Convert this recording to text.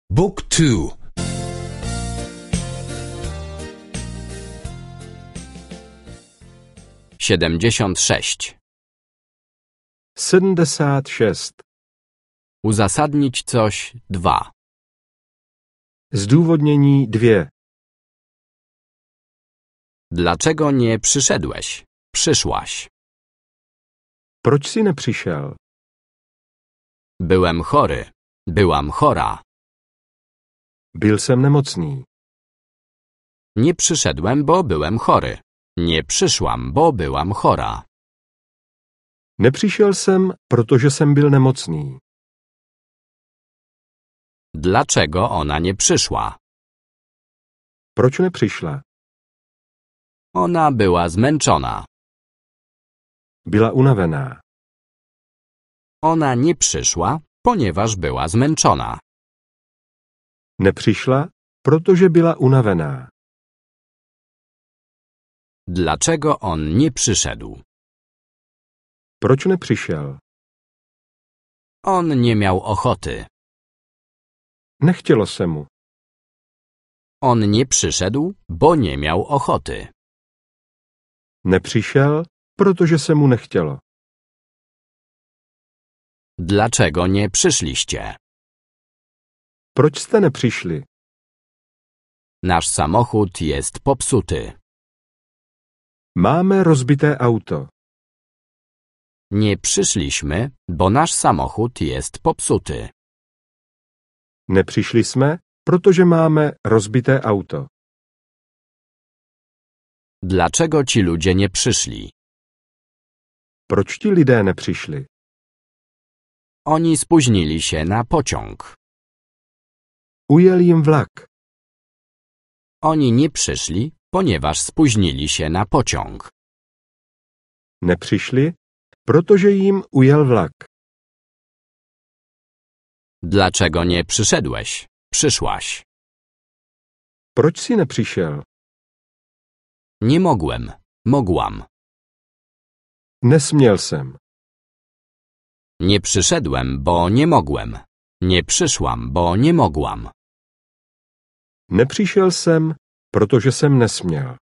Book 2. 76. 76. Uzasadnić coś 2. Zdůvodnění 2. Dlaczego nie przyszedłeś? Przyszłaś. Proč jsi nepřišel? Byłem chory. Byłam chora. Byl jsem nemocný. Nie przyszedłem, bo byłem chory. Nie przyszłam, bo byłam chora. Nepřišel jsem, protože jsem byl nemocný. Dlaczego ona nie przyszła? Proč nepřišla? Ona była zmęczona. Byla unavená. Ona nie przyszła, ponieważ była zmęczona. Nepřišla, protože byla unavená. Dlaczego on nie przyszedł? Proč nepřišel? On nie miał ochoty. Nechtělo se mu. On nie przyszedł, bo nie miał ochoty. Nepřišel, protože se mu nechtělo. Dlaczego nie przyszliście? Proč jste nepřišli? Nasz samochód jest popsuty. Máme rozbité auto. Nie przyszliśmy, bo nasz samochód jest popsuty. Nepřišli jsme, protože máme rozbité auto. Dlaczego ci ludzie nie przyszli? Proč ti lidé nepřišli? Oni spóźnili się na pociąg. Ujel jim vlak. Oni nie przyszli, ponieważ spóźnili się na pociąg. Nepřišli, protože jim ujel vlak. Dlaczego nie przyszedłeś? Przyszłaś. Proč jsi nepřišel? Nie mogłem. Mogłam. Nesměl jsem. Nie przyszedłem, bo nie mogłem. Nie przyszłam, bo nie mogłam. Nepřišel jsem, protože jsem nesměl.